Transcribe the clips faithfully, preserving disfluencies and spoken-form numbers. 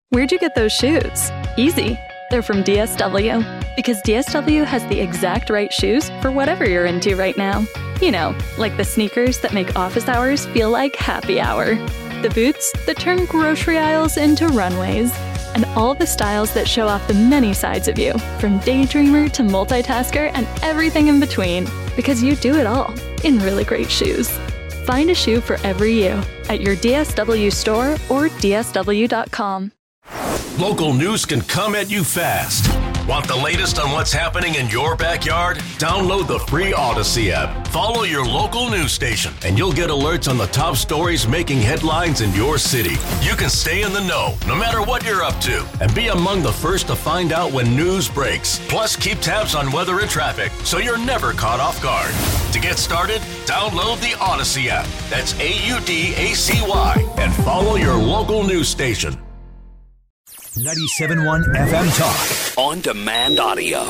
Where'd you get those shoes? Easy. They're from D S W. Because D S W has the exact right shoes for whatever you're into right now. You know, like the sneakers that make office hours feel like happy hour. The boots that turn grocery aisles into runways. And all the styles that show off the many sides of you, from daydreamer to multitasker and everything in between. Because you do it all in really great shoes. Find a shoe for every you at your D S W store or D S W dot com. Local news can come at you fast. Want the latest on what's happening in your backyard? Download the free Odyssey app. Follow your local news station, and you'll get alerts on the top stories making headlines in your city. You can stay in the know, no matter what you're up to, and be among the first to find out when news breaks. Plus, keep tabs on weather and traffic, so you're never caught off guard. To get started, download the Odyssey app. That's A U D A C Y, and follow your local news station. ninety-seven point one F M Talk. On demand audio.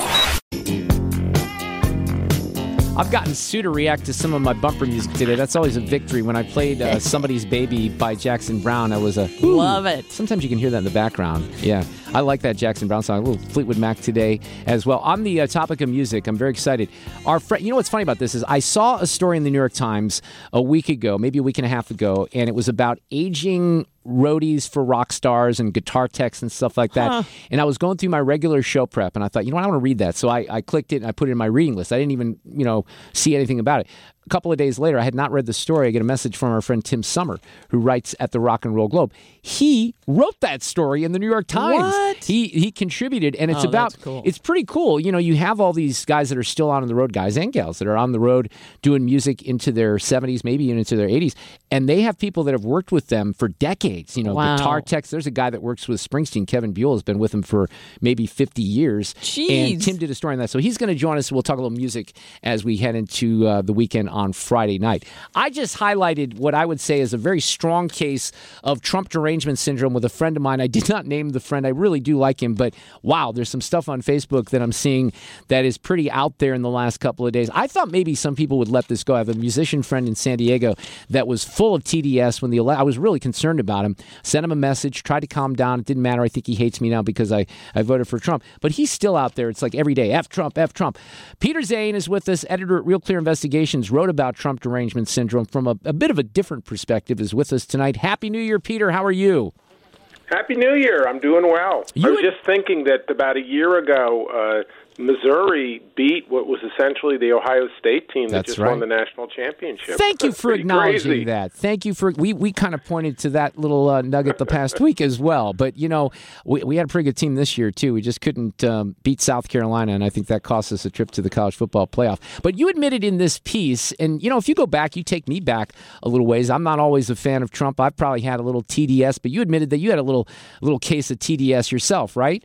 I've gotten Sue to react to some of my bumper music today. That's always a victory. When I played uh, Somebody's Baby by Jackson Browne, I was a... Ooh. Love it. Sometimes you can hear that in the background. Yeah, I like that Jackson Browne song. A little Fleetwood Mac today as well. On the uh, topic of music, I'm very excited. Our friend, you know what's funny about this is I saw a story in the New York Times a week ago, maybe a week and a half ago, and it was about aging roadies for rock stars and guitar techs and stuff like that. Huh. And I was going through my regular show prep, and I thought, you know what, I want to read that. So I, I clicked it, and I put it in my reading list. I didn't even, you know, see anything about it. A couple of days later, I had not read the story. I get a message from our friend Tim Summer, who writes at the Rock and Roll Globe. He wrote that story in the New York Times. What? He he contributed, and it's oh, about, that's cool. It's pretty cool. You know, you have all these guys that are still out on the road, guys and gals, that are on the road doing music into their seventies, maybe even into their eighties, and they have people that have worked with them for decades. You know, wow. guitar techs. There's a guy that works with Springsteen, Kevin Buell, has been with him for maybe fifty years. Jeez. And Tim did a story on that. So he's going to join us. We'll talk a little music as we head into uh, the weekend on Friday night. I just highlighted what I would say is a very strong case of Trump derangement syndrome with a friend of mine. I did not name the friend. I really do like him, but wow, there's some stuff on Facebook that I'm seeing that is pretty out there in the last couple of days. I thought maybe some people would let this go. I have a musician friend in San Diego that was full of T D S when the ele- I was really concerned about him. Sent him a message, tried to calm down. It didn't matter. I think he hates me now because I, I voted for Trump. But he's still out there. It's like every day, F Trump, F Trump. Peter Zane is with us, editor at Real Clear Investigations, wrote about Trump derangement syndrome from a, a bit of a different perspective, is with us tonight. Happy New Year, Peter. How are you? Happy New Year. I'm doing well. You I was had... just thinking that about a year ago, uh, Missouri beat what was essentially the Ohio State team that That's just right. won the national championship. Thank you That's for acknowledging crazy. that. Thank you for we we kind of pointed to that little uh, nugget the past week as well. But you know, we we had a pretty good team this year too. We just couldn't um, beat South Carolina, and I think that cost us a trip to the college football playoff. But you admitted in this piece, and you know, if you go back, you take me back a little ways. I'm not always a fan of Trump. I've probably had a little T D S, but you admitted that you had a little little case of T D S yourself, right?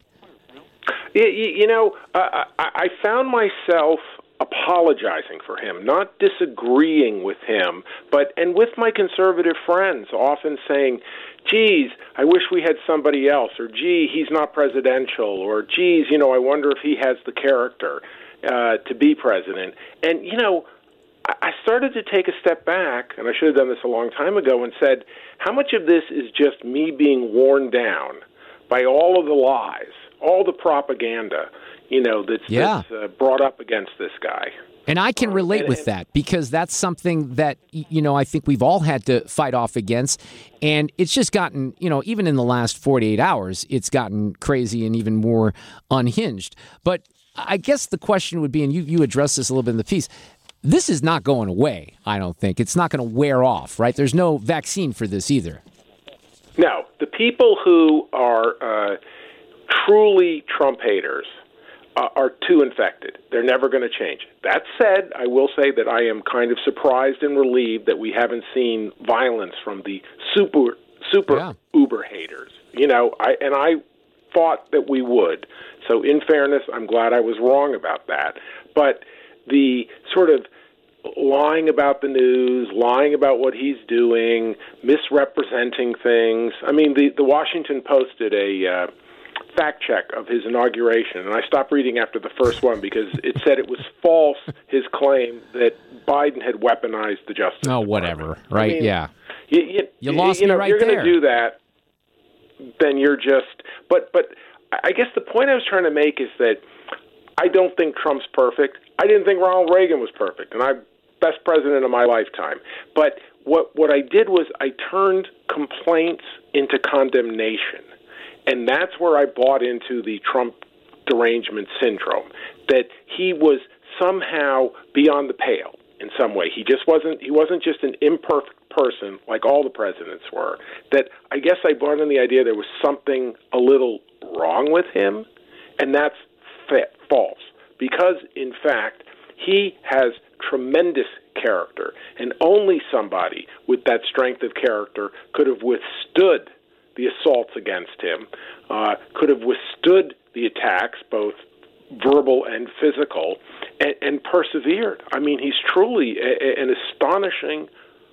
You, you know, uh, I, I found myself apologizing for him, not disagreeing with him, but and with my conservative friends, often saying, geez, I wish we had somebody else, or gee, he's not presidential, or geez, you know, I wonder if he has the character uh, to be president. And, you know, I started to take a step back, and I should have done this a long time ago, and said, how much of this is just me being worn down by all of the lies, all the propaganda, you know, that's, yeah. that's uh, brought up against this guy. And I can relate and, with and, that because that's something that, you know, I think we've all had to fight off against. And it's just gotten, you know, even in the last forty-eight hours, it's gotten crazy and even more unhinged. But I guess the question would be, and you, you addressed this a little bit in the piece, this is not going away, I don't think. It's not going to wear off, right? There's no vaccine for this either. No. The people who are uh, truly Trump haters uh, are too infected. They're never going to change. That said, I will say that I am kind of surprised and relieved that we haven't seen violence from the super, super yeah. uber haters. You know, I and I thought that we would. So in fairness, I'm glad I was wrong about that. But the sort of lying about the news, lying about what he's doing, misrepresenting things. I mean, the, the Washington Post did a uh, fact check of his inauguration, and I stopped reading after the first one because it said it was false, his claim that Biden had weaponized the Justice Oh, Department. whatever, right? I mean, yeah. You, you, You lost you know, me right if you're there. going to do that, then you're just But but I guess the point I was trying to make is that I don't think Trump's perfect. I didn't think Ronald Reagan was perfect, and I'm best president of my lifetime. But what what I did was I turned complaints into condemnation, and that's where I bought into the Trump derangement syndrome, that he was somehow beyond the pale in some way. He just wasn't he wasn't just an imperfect person like all the presidents were. That I guess I bought in the idea there was something a little wrong with him, and that's fa- false. Because, in fact, he has tremendous character, and only somebody with that strength of character could have withstood the assaults against him, uh, could have withstood the attacks, both verbal and physical, and, and persevered. I mean, he's truly a, a, an astonishing,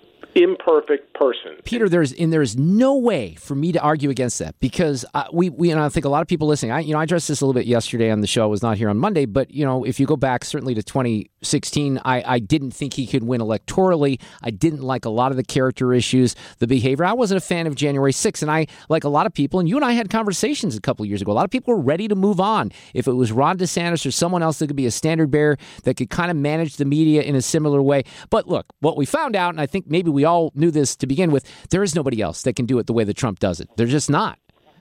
imperfect person. Peter, there's and there's no way for me to argue against that, because uh, we we and I think a lot of people listening. I you know I addressed this a little bit yesterday on the show. I was not here on Monday, but you know if you go back certainly to twenty sixteen, I, I didn't think he could win electorally. I didn't like a lot of the character issues, the behavior. I wasn't a fan of January sixth, and I like a lot of people. And you and I had conversations a couple of years ago. A lot of people were ready to move on. If it was Ron DeSantis or someone else that could be a standard bearer that could kind of manage the media in a similar way. But look, what we found out, and I think maybe we all knew this to begin with, there is nobody else that can do it the way that Trump does it. They're just not.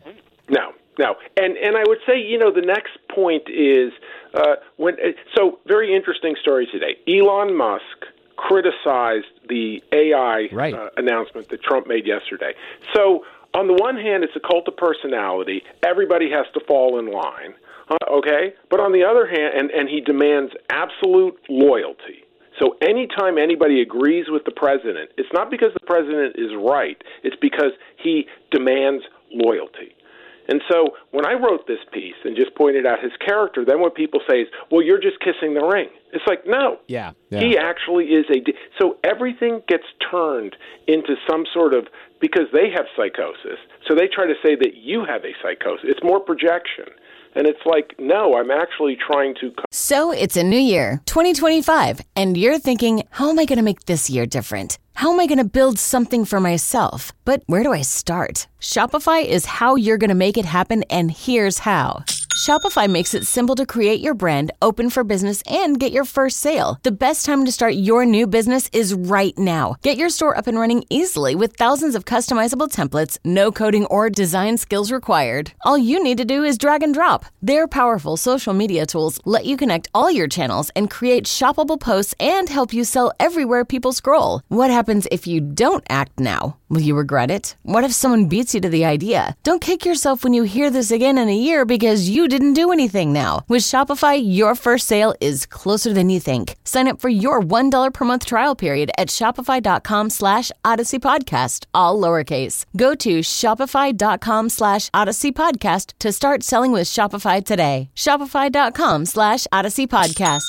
No, no. And and I would say, you know, the next point is, uh, when. so very interesting story today. Elon Musk criticized the A I right. uh, announcement that Trump made yesterday. So on the one hand, it's a cult of personality. Everybody has to fall in line, uh, okay? But on the other hand, and, and he demands absolute loyalty. So anytime anybody agrees with the president, it's not because the president is right. It's because he demands loyalty. And so when I wrote this piece and just pointed out his character, then what people say is, well, you're just kissing the ring. It's like, no. Yeah, yeah. He actually is a... So everything gets turned into some sort of... Because they have psychosis, so they try to say that you have a psychosis. It's more projection. And it's like, no, I'm actually trying to... So it's a new year, twenty twenty-five, and you're thinking, how am I going to make this year different? How am I going to build something for myself? But where do I start? Shopify is how you're going to make it happen, and here's how. Shopify makes it simple to create your brand, open for business, and get your first sale. The best time to start your new business is right now. Get your store up and running easily with thousands of customizable templates, no coding or design skills required. All you need to do is drag and drop. Their powerful social media tools let you connect all your channels and create shoppable posts and help you sell everywhere people scroll. What happens if you don't act now? Will you regret it? What if someone beats you to the idea? Don't kick yourself when you hear this again in a year because you didn't do anything now. With Shopify, your first sale is closer than you think. Sign up for your one dollar per month trial period at shopify.com slash Odyssey Podcast, all lowercase. Go to shopify.com slash Odyssey Podcast to start selling with Shopify today. Shopify.com slash Odyssey Podcast.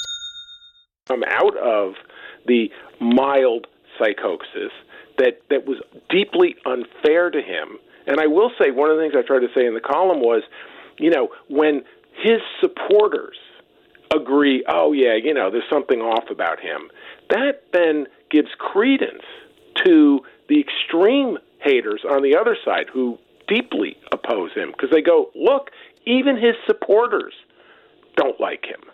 Come out of the mild psychosis that, that was deeply unfair to him. And I will say, one of the things I tried to say in the column was, you know, when his supporters agree, oh, yeah, you know, there's something off about him, that then gives credence to the extreme haters on the other side who deeply oppose him, because they go, look, even his supporters don't like him.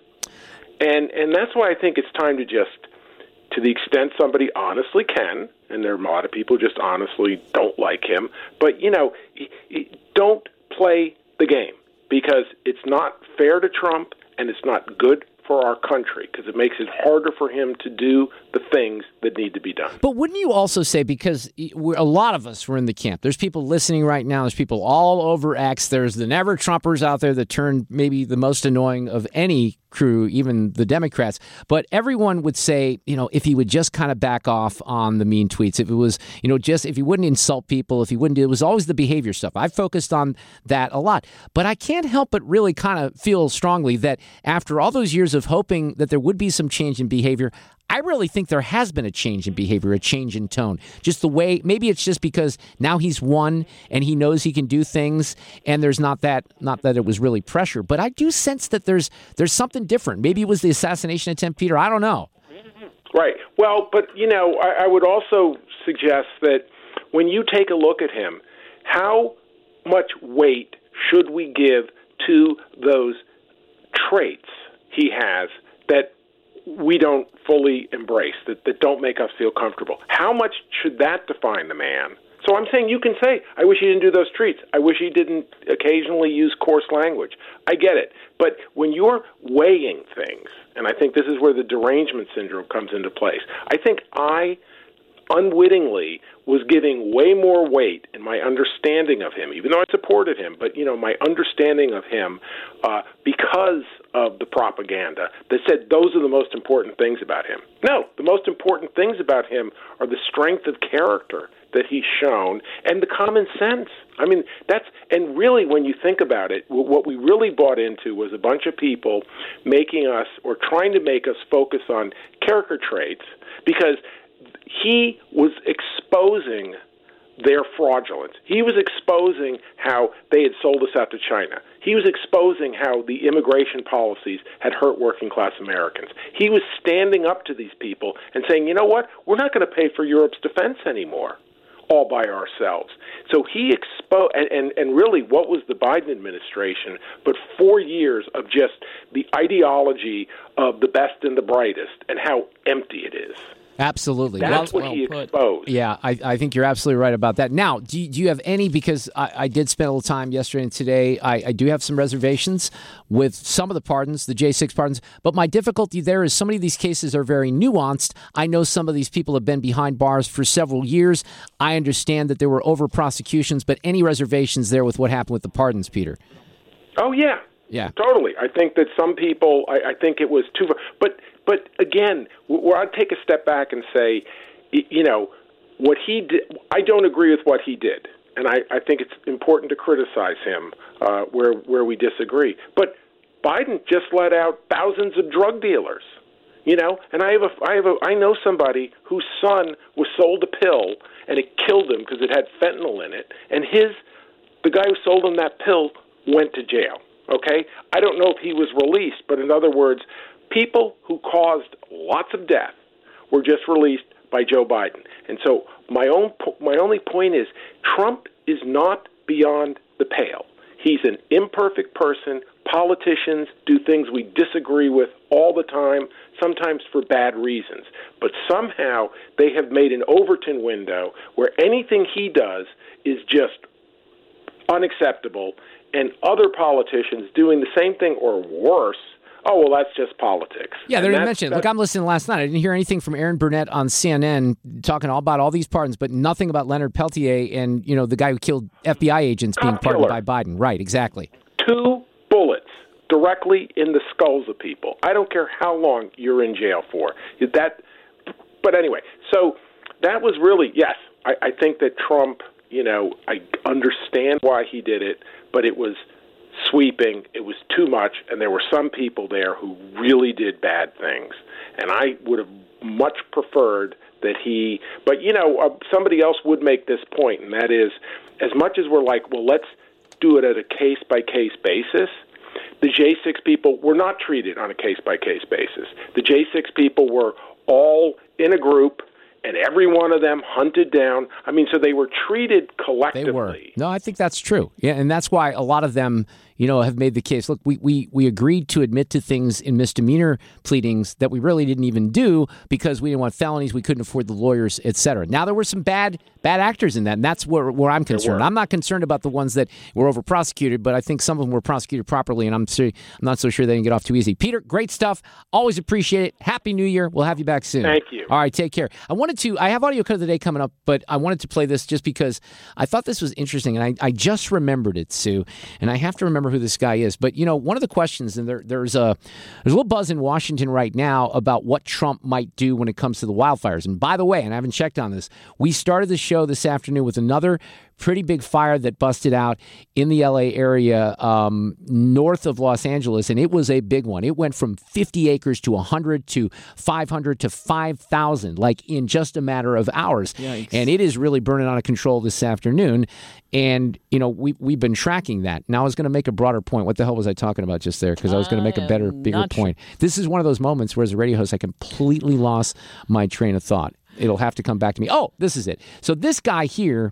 And and that's why I think it's time to just, to the extent somebody honestly can, and there are a lot of people who just honestly don't like him, but, you know, don't play the game, because it's not fair to Trump and it's not good for our country, because it makes it harder for him to do the things that need to be done. But wouldn't you also say, because we're, a lot of us were in the camp, there's people listening right now, there's people all over X, there's the never-Trumpers out there that turned maybe the most annoying of any crew, even the Democrats, but everyone would say, you know, if he would just kind of back off on the mean tweets, if it was, you know, just if he wouldn't insult people, if he wouldn't do, it was always the behavior stuff. I focused on that a lot, but I can't help but really kind of feel strongly that after all those years of hoping that there would be some change in behavior, I really think there has been a change in behavior, a change in tone. Just the way, maybe it's just because now he's won and he knows he can do things, and there's not that, not that it was really pressure, but I do sense that there's there's something different. Maybe it was the assassination attempt, Peter. I don't know. Right. Well, but, you know, I, I would also suggest that when you take a look at him, how much weight should we give to those traits he has that we don't fully embrace, that, that don't make us feel comfortable? How much should that define the man? So I'm saying you can say, I wish he didn't do those treats. I wish he didn't occasionally use coarse language. I get it. But when you're weighing things, and I think this is where the derangement syndrome comes into place, I think I unwittingly was giving way more weight in my understanding of him, even though I supported him, but, you know, my understanding of him uh, because of the propaganda that said those are the most important things about him. No, the most important things about him are the strength of character that he's shown and the common sense. I mean, that's, and really when you think about it, what we really bought into was a bunch of people making us, or trying to make us focus on character traits, because he was exposing their fraudulence. He was exposing how they had sold us out to China. He was exposing how the immigration policies had hurt working-class Americans. He was standing up to these people and saying, you know what, we're not going to pay for Europe's defense anymore, all by ourselves. So he exposed, and, and, and really what was the Biden administration but four years of just the ideology of the best and the brightest and how empty it is. Absolutely. That's well, what he well exposed. Yeah, I, I think you're absolutely right about that. Now, do you, do you have any, because I, I did spend a little time yesterday and today, I, I do have some reservations with some of the pardons, the J six pardons, but my difficulty there is so many of these cases are very nuanced. I know some of these people have been behind bars for several years. I understand that there were over prosecutions, but any reservations there with what happened with the pardons, Peter? Oh, yeah. Yeah. Totally. I think that some people, I, I think it was too, but But again, where I'd take a step back and say, you know, what he did, I don't agree with what he did. And I, I think it's important to criticize him uh, where where we disagree. But Biden just let out thousands of drug dealers, you know, and I have a, I have a, I know somebody whose son was sold a pill and it killed him because it had fentanyl in it. And his, the guy who sold him that pill went to jail. Okay. I don't know if he was released, but in other words, people who caused lots of death were just released by Joe Biden. And so my own my only point is Trump is not beyond the pale. He's an imperfect person. Politicians do things we disagree with all the time, sometimes for bad reasons. But somehow they have made an Overton window where anything he does is just unacceptable, and other politicians doing the same thing or worse, oh, well, that's just politics. Yeah, they didn't mention it. Look, I'm listening last night. I didn't hear anything from Aaron Burnett on C N N talking all about all these pardons, but nothing about Leonard Peltier and, you know, the guy who killed F B I agents being pardoned by Biden. Right, exactly. Two bullets directly in the skulls of people. I don't care how long you're in jail for. That, but anyway, so that was really, yes, I, I think that Trump, you know, I understand why he did it, but it was sweeping, it was too much, and there were some people there who really did bad things. And I would have much preferred that he, but, you know, uh, somebody else would make this point, and that is, as much as we're like, well, let's do it at a case-by-case basis, the J six people were not treated on a case-by-case basis. The J six people were all in a group, and every one of them hunted down. I mean, so they were treated collectively. They were. No, I think that's true. Yeah, and that's why a lot of them, you know, have made the case. Look, we, we, we agreed to admit to things in misdemeanor pleadings that we really didn't even do because we didn't want felonies, we couldn't afford the lawyers, et cetera. Now, there were some bad bad actors in that, and that's where, where I'm concerned. I'm not concerned about the ones that were over-prosecuted, but I think some of them were prosecuted properly, and I'm, I'm not so sure they can get off too easy. Peter, great stuff. Always appreciate it. Happy New Year. We'll have you back soon. Thank you. All right, take care. I wanted to, I have Audio Cut of the Day coming up, but I wanted to play this just because I thought this was interesting, and I, I just remembered it, Sue, and I have to remember who this guy is. But, you know, one of the questions, and there, there's, a, there's a little buzz in Washington right now about what Trump might do when it comes to the wildfires. And by the way, and I haven't checked on this, we started the show this afternoon with another pretty big fire that busted out in the L A area um, north of Los Angeles, and it was a big one. It went from fifty acres to one hundred to five hundred to five thousand, like in just a matter of hours. Yikes. And it is really burning out of control this afternoon. And, you know, we, we've been tracking that. Now I was going to make a broader point. What the hell was I talking about just there? Because I was going to make a better, bigger point. Sure. This is one of those moments where as a radio host, I completely lost my train of thought. It'll have to come back to me. Oh, this is it. So this guy here,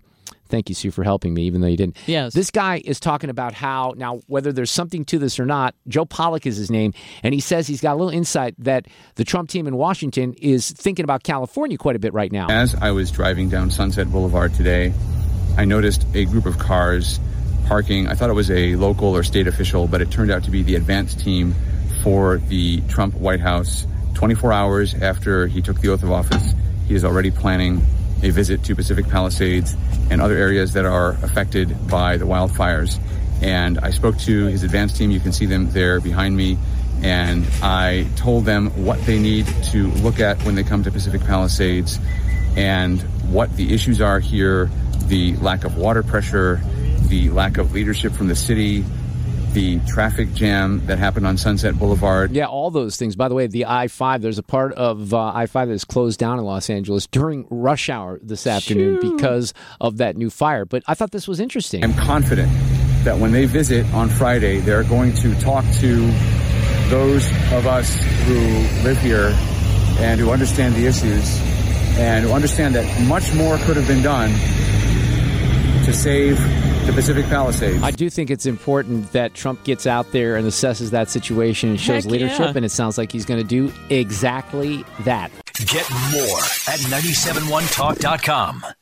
Thank you, Sue, for helping me, even though you didn't. Yes. This guy is talking about how, now, whether there's something to this or not, Joe Pollak is his name, and he says he's got a little insight that the Trump team in Washington is thinking about California quite a bit right now. As I was driving down Sunset Boulevard today, I noticed a group of cars parking. I thought it was a local or state official, but it turned out to be the advance team for the Trump White House. twenty-four hours after he took the oath of office, he is already planning a visit to Pacific Palisades and other areas that are affected by the wildfires. And I spoke to his advance team. You can see them there behind me. And I told them what they need to look at when they come to Pacific Palisades and what the issues are here, the lack of water pressure, the lack of leadership from the city, the traffic jam that happened on Sunset Boulevard. Yeah, all those things. By the way, the I five, there's a part of uh, I five that is closed down in Los Angeles during rush hour this afternoon Shoo. because of that new fire. But I thought this was interesting. I'm confident that when they visit on Friday, they're going to talk to those of us who live here and who understand the issues and who understand that much more could have been done to save the Pacific Palisades. I do think it's important that Trump gets out there and assesses that situation and shows Heck leadership, yeah. and it sounds like he's going to do exactly that. Get more at nine seven one talk dot com.